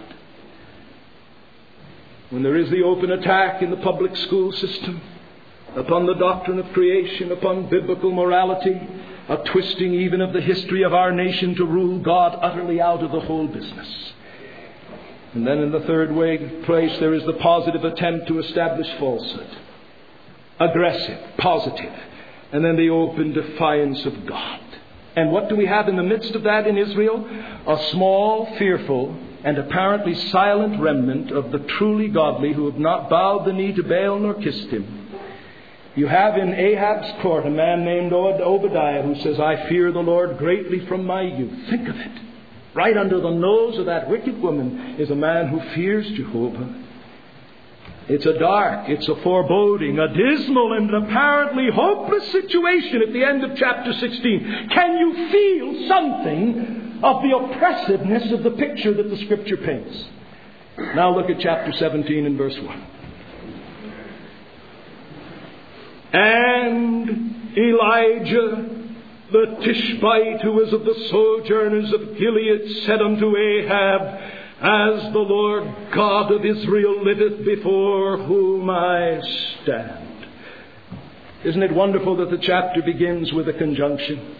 When there is the open attack in the public school system upon the doctrine of creation, upon biblical morality, a twisting even of the history of our nation to rule God utterly out of the whole business. And then in the third way, place, there is the positive attempt to establish falsehood. Aggressive, positive. And then the open defiance of God. And what do we have in the midst of that in Israel? A small, fearful, and apparently silent remnant of the truly godly who have not bowed the knee to Baal nor kissed him. You have in Ahab's court a man named Obadiah who says, I fear the Lord greatly from my youth. Think of it. Right under the nose of that wicked woman is a man who fears Jehovah. It's a dark, it's a foreboding, a dismal and apparently hopeless situation at the end of chapter sixteen. Can you feel something of the oppressiveness of the picture that the Scripture paints? Now look at chapter seventeen and verse one. And Elijah the Tishbite, who was of the sojourners of Gilead, said unto Ahab, As the Lord God of Israel liveth, before whom I stand. Isn't it wonderful that the chapter begins with a conjunction?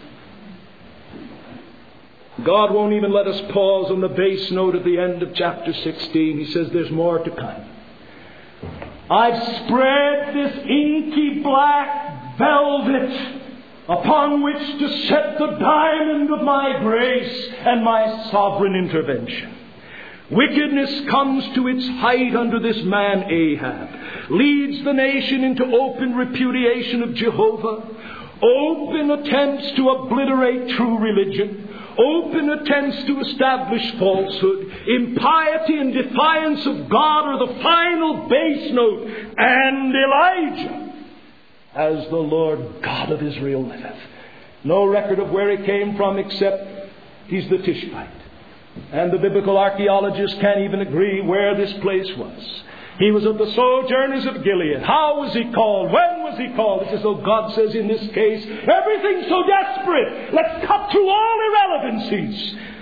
God won't even let us pause on the bass note at the end of chapter sixteen. He says there's more to come. I've spread this inky black velvet upon which to set the diamond of my grace and my sovereign intervention. Wickedness comes to its height under this man Ahab, leads the nation into open repudiation of Jehovah, open attempts to obliterate true religion, open attempts to establish falsehood, impiety and defiance of God are the final bass note. And Elijah, as the Lord God of Israel liveth. No record of where he came from except he's the Tishbite. And the biblical archaeologists can't even agree where this place was. He was of the sojourners of Gilead. How was he called? When was he called? It's as though God says in this case, everything's so desperate. Let's cut through all irrelevancies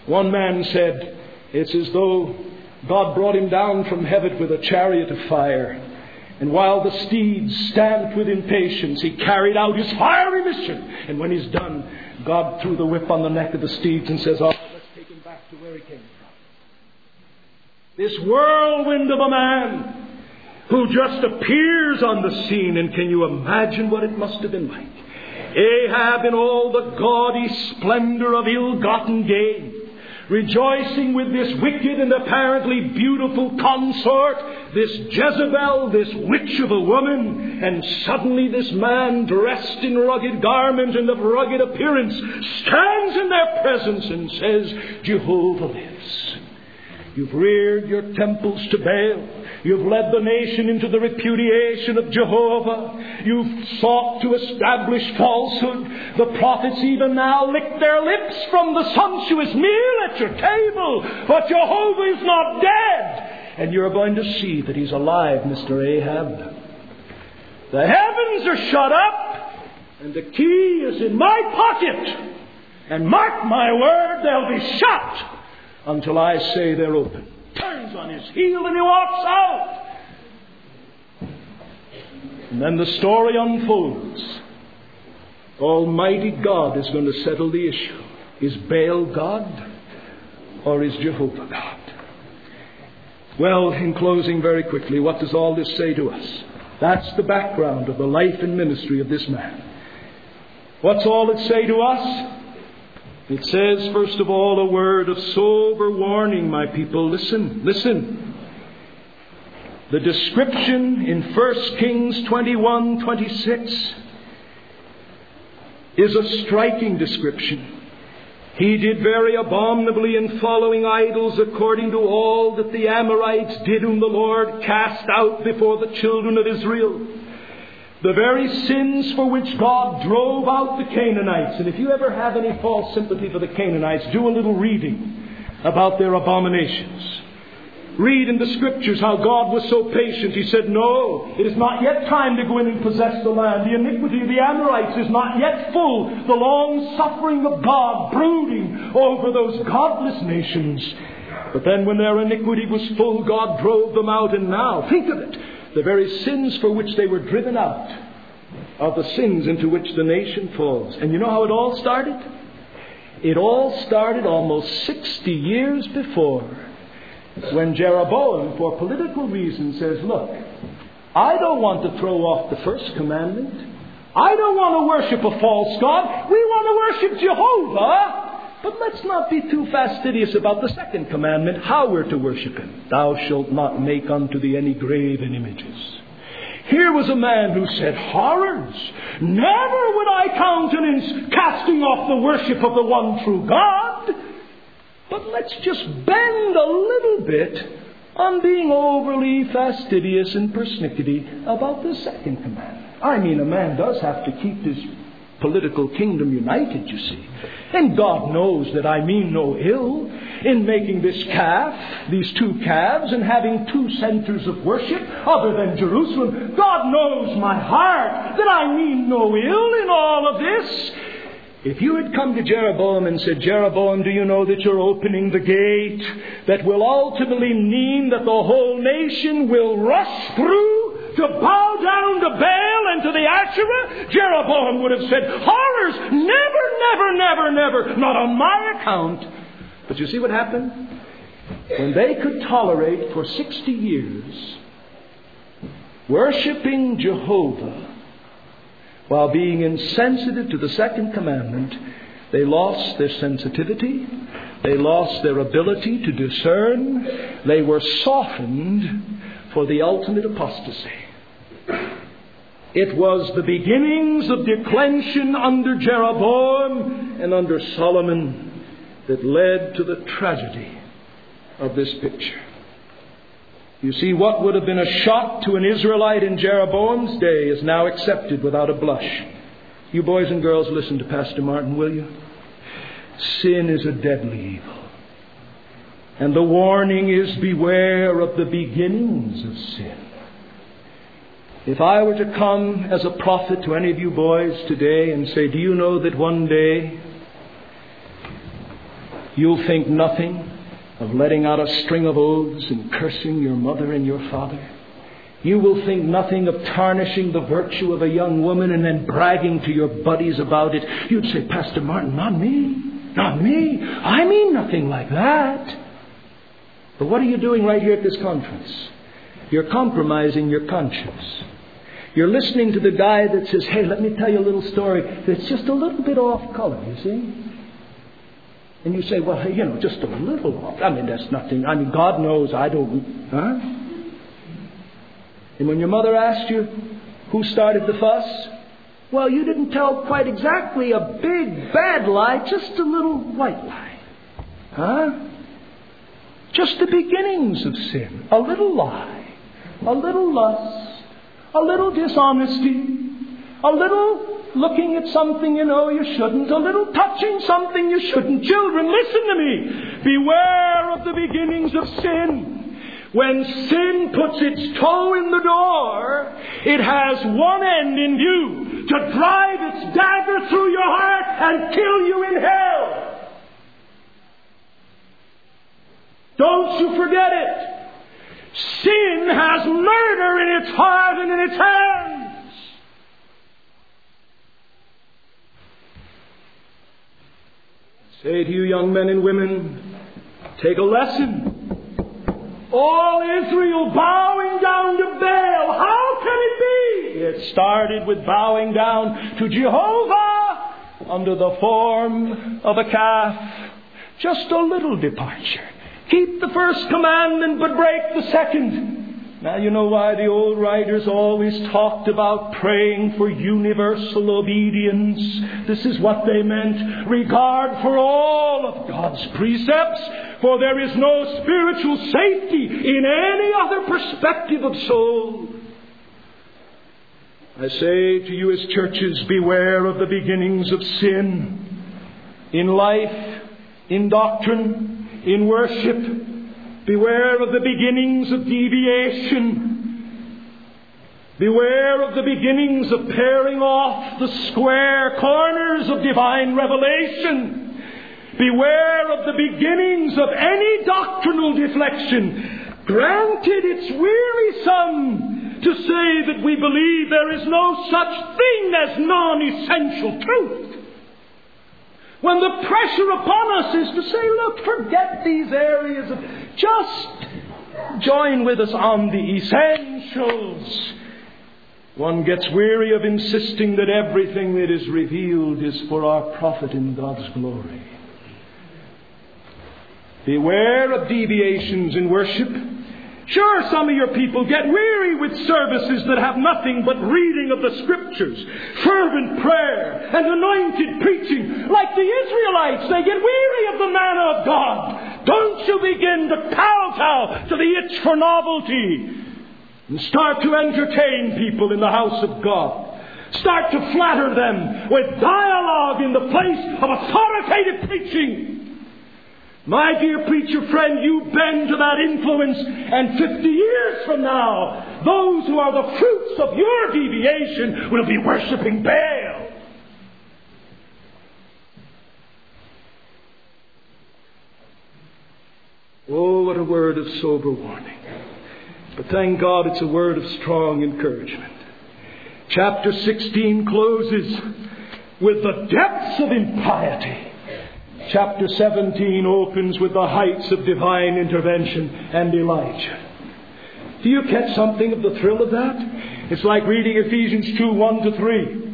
One man said, it's as though God brought him down from heaven with a chariot of fire. And while the steeds stamped with impatience, he carried out his fiery mission. And when he's done, God threw the whip on the neck of the steeds and says, oh, let's take him back to where he came from. This whirlwind of a man who just appears on the scene. And can you imagine what it must have been like? Ahab in all the gaudy splendor of ill-gotten gain, rejoicing with this wicked and apparently beautiful consort, this Jezebel, this witch of a woman, and suddenly this man, dressed in rugged garments and of rugged appearance, stands in their presence and says, Jehovah lives. You've reared your temples to Baal. You've led the nation into the repudiation of Jehovah. You've sought to establish falsehood. The prophets even now lick their lips from the sumptuous meal at your table. But Jehovah is not dead. And you're going to see that he's alive, Mister Ahab. The heavens are shut up, and the key is in my pocket. And mark my word, they'll be shut until I say they're open. Turns on his heel and he walks out. And then the story unfolds. Almighty God is going to settle the issue. Is Baal God or is Jehovah God? Well, in closing very quickly, what does all this say to us? That's the background of the life and ministry of this man. What's all it say to us? It says, first of all, a word of sober warning, my people. Listen, listen. The description in First Kings twenty-one twenty-six is a striking description. He did very abominably in following idols according to all that the Amorites did, whom the Lord cast out before the children of Israel. The very sins for which God drove out the Canaanites. And if you ever have any false sympathy for the Canaanites, do a little reading about their abominations. Read in the Scriptures how God was so patient. He said, no, it is not yet time to go in and possess the land. The iniquity of the Amorites is not yet full. The long suffering of God brooding over those godless nations. But then when their iniquity was full, God drove them out. And now, think of it. The very sins for which they were driven out are the sins into which the nation falls. And you know how it all started? It all started almost sixty years before, when Jeroboam, for political reasons, says, look, I don't want to throw off the first commandment. I don't want to worship a false god. We want to worship Jehovah. But let's not be too fastidious about the second commandment, how we're to worship him. Thou shalt not make unto thee any graven images. Here was a man who said, horrors! Never would I countenance casting off the worship of the one true God. But let's just bend a little bit on being overly fastidious and persnickety about the second commandment. I mean, a man does have to keep his political kingdom united, you see. And God knows that I mean no ill in making this calf, these two calves, and having two centers of worship other than Jerusalem. God knows my heart that I mean no ill in all of this. If you had come to Jeroboam and said, Jeroboam, do you know that you're opening the gate that will ultimately mean that the whole nation will rush through to bow down to Baal and to the Asherah? Jeroboam would have said, horrors, never, never, never, never, not on my account. But you see what happened? When they could tolerate for sixty years worshiping Jehovah while being insensitive to the second commandment, they lost their sensitivity. They lost their ability to discern. They were softened for the ultimate apostasy. It was the beginnings of declension under Jeroboam and under Solomon that led to the tragedy of this picture. You see, what would have been a shock to an Israelite in Jeroboam's day is now accepted without a blush. You boys and girls, listen to Pastor Martin, will you? Sin is a deadly evil. And the warning is, beware of the beginnings of sin. If I were to come as a prophet to any of you boys today and say, do you know that one day You'll think nothing of letting out a string of oaths and cursing your mother and your father. You will think nothing of tarnishing the virtue of a young woman and then bragging to your buddies about it. You'd say, Pastor Martin, not me. Not me. I mean nothing like that. But what are you doing right here at this conference? You're compromising your conscience. You're listening to the guy that says, hey, let me tell you a little story that's just a little bit off color, you see? And you say, well, hey, you know, just a little off. I mean, that's nothing. I mean, God knows I don't. Huh? And when your mother asked you who started the fuss, well, you didn't tell quite exactly a big, bad lie, just a little white lie. Huh? Just the beginnings of sin. A little lie. A little lust. A little dishonesty. A little looking at something you know you shouldn't. A little touching something you shouldn't. Children, listen to me. Beware of the beginnings of sin. When sin puts its toe in the door, it has one end in view, to drive its dagger through your heart and kill you in hell. Don't you forget it. Sin has murder in its heart and in its hands. I say to you, young men and women, take a lesson. All Israel bowing down to Baal. How can it be? It started with bowing down to Jehovah under the form of a calf. Just a little departure. Keep the first commandment but break the second. Now you know why the old writers always talked about praying for universal obedience. This is what they meant. Regard for all of God's precepts. For there is no spiritual safety in any other perspective of soul. I say to you as churches, beware of the beginnings of sin. In life, in doctrine, in worship. Beware of the beginnings of deviation. Beware of the beginnings of paring off the square corners of divine revelation. Beware of the beginnings of any doctrinal deflection. Granted, it's wearisome to say that we believe there is no such thing as non-essential truth. When the pressure upon us is to say, look, forget these areas. Of, just join with us on the essentials. One gets weary of insisting that everything that is revealed is for our profit in God's glory. Beware of deviations in worship. Sure, some of your people get weary with services that have nothing but reading of the Scriptures, fervent prayer, and anointed preaching. Like the Israelites, they get weary of the manna of God. Don't you begin to kowtow to the itch for novelty and start to entertain people in the house of God. Start to flatter them with dialogue in the place of authoritative preaching. My dear preacher friend, you bend to that influence, and fifty years from now, those who are the fruits of your deviation will be worshiping Baal. Oh, what a word of sober warning. But thank God it's a word of strong encouragement. Chapter sixteen closes with the depths of impiety. Chapter seventeen opens with the heights of divine intervention and Elijah. Do you catch something of the thrill of that? It's like reading Ephesians two, one to three.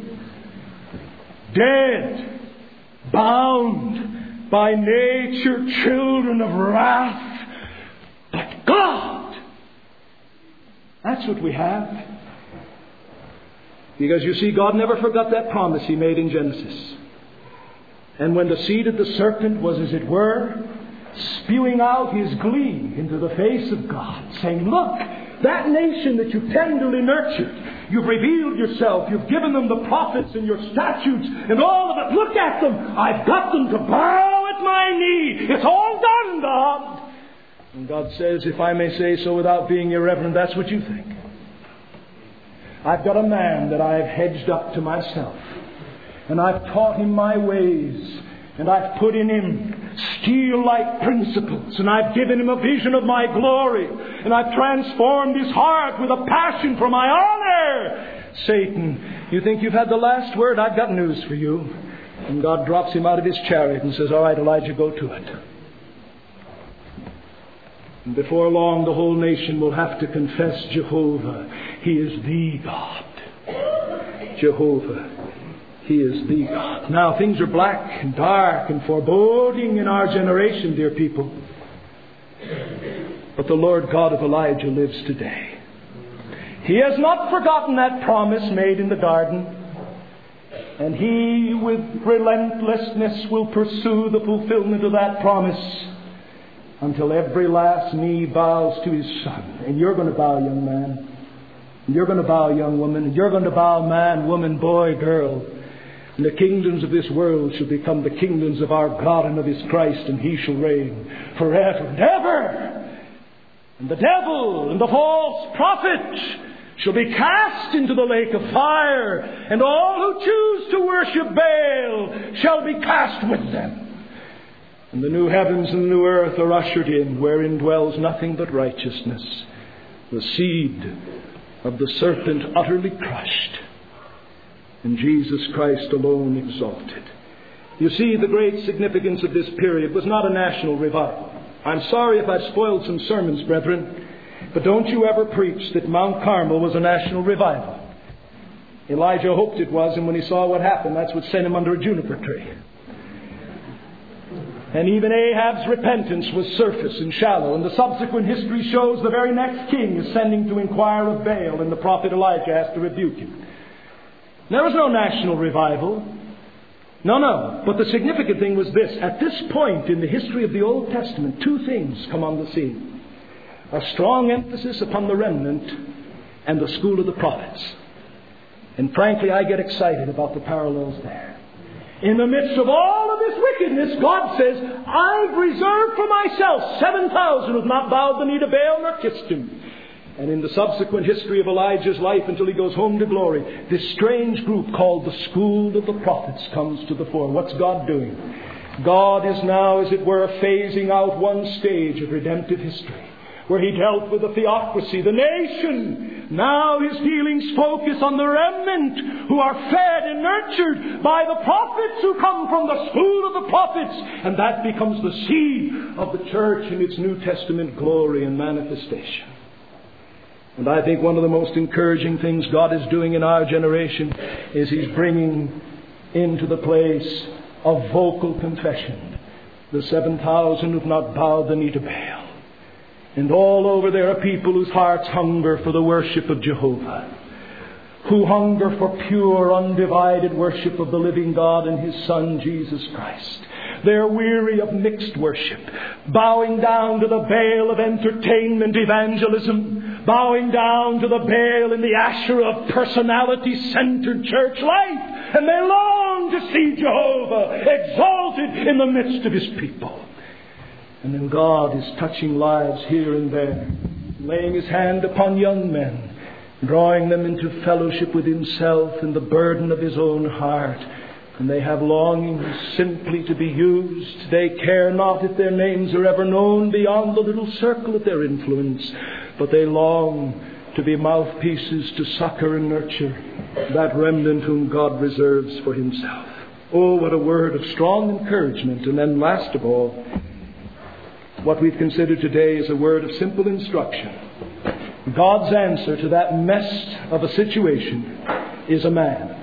Dead, bound, by nature children of wrath, but God. That's what we have. Because you see, God never forgot that promise He made in Genesis. And when the seed of the serpent was, as it were, spewing out his glee into the face of God, saying, look, that nation that you tenderly nurtured, you've revealed yourself, you've given them the prophets and your statutes and all of it. Look at them. I've got them to bow at my knee. It's all done, God. And God says, if I may say so without being irreverent, that's what you think. I've got a man that I've hedged up to myself. And I've taught him my ways. And I've put in him steel-like principles, and I've given him a vision of my glory, and I've transformed his heart with a passion for my honor. Satan, you think you've had the last word? I've got news for you. And God drops him out of his chariot and says, all right, Elijah, go to it. And before long, the whole nation will have to confess Jehovah. He is the God. Jehovah. He is the God. Now, things are black and dark and foreboding in our generation, dear people. But the Lord God of Elijah lives today. He has not forgotten that promise made in the garden. And He, with relentlessness, will pursue the fulfillment of that promise until every last knee bows to His Son. And you're going to bow, young man. And you're going to bow, young woman. And you're going to bow, man, woman, boy, girl. And the kingdoms of this world shall become the kingdoms of our God and of His Christ, and He shall reign forever and ever. And the devil and the false prophet shall be cast into the lake of fire, and all who choose to worship Baal shall be cast with them. And the new heavens and the new earth are ushered in, wherein dwells nothing but righteousness, the seed of the serpent utterly crushed, and Jesus Christ alone exalted. You see, the great significance of this period was not a national revival. I'm sorry if I've spoiled some sermons, brethren, but don't you ever preach that Mount Carmel was a national revival. Elijah hoped it was, and when he saw what happened, that's what sent him under a juniper tree. And even Ahab's repentance was surface and shallow, and the subsequent history shows the very next king is sending to inquire of Baal, and the prophet Elijah has to rebuke him. There was no national revival. No, no. But the significant thing was this. At this point in the history of the Old Testament, two things come on the scene. A strong emphasis upon the remnant and the school of the prophets. And frankly, I get excited about the parallels there. In the midst of all of this wickedness, God says, I've reserved for myself seven thousand who have not bowed the knee to Baal nor kissed him. And in the subsequent history of Elijah's life until he goes home to glory, this strange group called the School of the Prophets comes to the fore. What's God doing? God is now, as it were, phasing out one stage of redemptive history, where He dealt with the theocracy, the nation. Now His dealings focus on the remnant who are fed and nurtured by the prophets who come from the school of the prophets. And that becomes the seed of the church in its New Testament glory and manifestation. And I think one of the most encouraging things God is doing in our generation is He's bringing into the place of vocal confession the seven thousand who have not bowed the knee to Baal. And all over there are people whose hearts hunger for the worship of Jehovah, who hunger for pure, undivided worship of the living God and His Son, Jesus Christ. They're weary of mixed worship, bowing down to the Baal of entertainment evangelism, bowing down to the Baal and the Asherah of personality-centered church life. And they long to see Jehovah exalted in the midst of His people. And then God is touching lives here and there, laying His hand upon young men, drawing them into fellowship with Himself in the burden of His own heart. And they have longings simply to be used. They care not if their names are ever known beyond the little circle of their influence, but they long to be mouthpieces to succor and nurture that remnant whom God reserves for Himself. Oh, what a word of strong encouragement. And then last of all, what we've considered today is a word of simple instruction. God's answer to that mess of a situation is a man.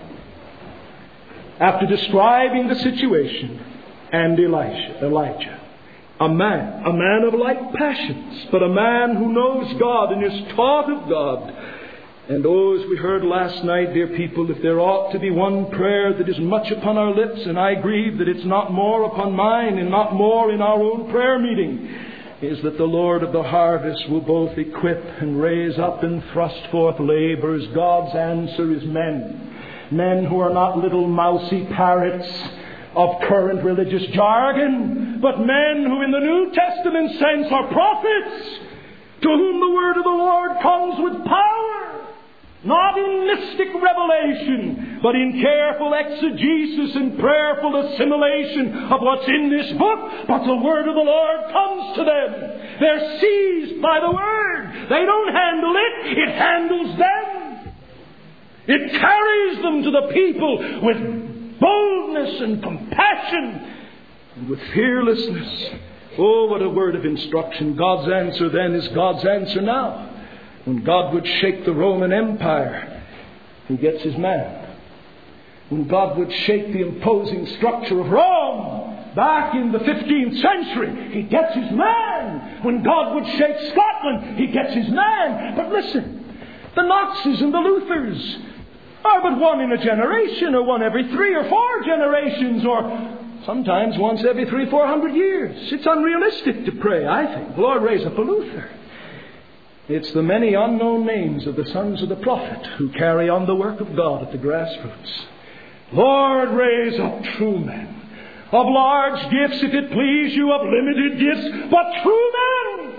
After describing the situation and Elisha, Elijah, a man, a man of like passions, but a man who knows God and is taught of God. And oh, as we heard last night, dear people, if there ought to be one prayer that is much upon our lips, and I grieve that it's not more upon mine and not more in our own prayer meeting, is that the Lord of the harvest will both equip and raise up and thrust forth laborers. God's answer is men. Men who are not little mousy parrots of current religious jargon, but men who in the New Testament sense are prophets, to whom the word of the Lord comes with power Not in mystic revelation, but in careful exegesis and prayerful assimilation of what's in this book. But the word of the Lord comes to them. They're seized by the word. They don't handle it. It handles them. It carries them to the people with boldness and compassion and with fearlessness. Oh, what a word of instruction. God's answer then is God's answer now. When God would shake the Roman Empire, He gets His man. When God would shake the imposing structure of Rome back in the fifteenth century, He gets His man. When God would shake Scotland, He gets His man. But listen, the Knoxes and the Luthers are but one in a generation, or one every three or four generations, or sometimes once every three, four hundred years. It's unrealistic to pray, I think, Lord, raise up a Luther. It's the many unknown names of the sons of the prophet who carry on the work of God at the grassroots. Lord, raise up true men, of large gifts, if it please you, of limited gifts, but true men.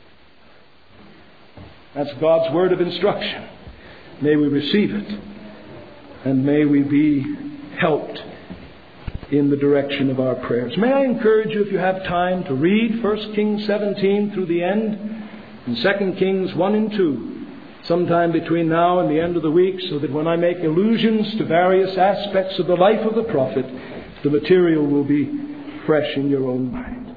That's God's word of instruction. May we receive it, and may we be helped in the direction of our prayers. May I encourage you, if you have time, to read First Kings seventeen through the end, and Second Kings one and two, sometime between now and the end of the week, so that when I make allusions to various aspects of the life of the prophet, the material will be fresh in your own mind.